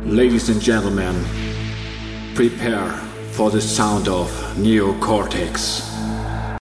Ladies and gentlemen, prepare for the sound of Neocortex.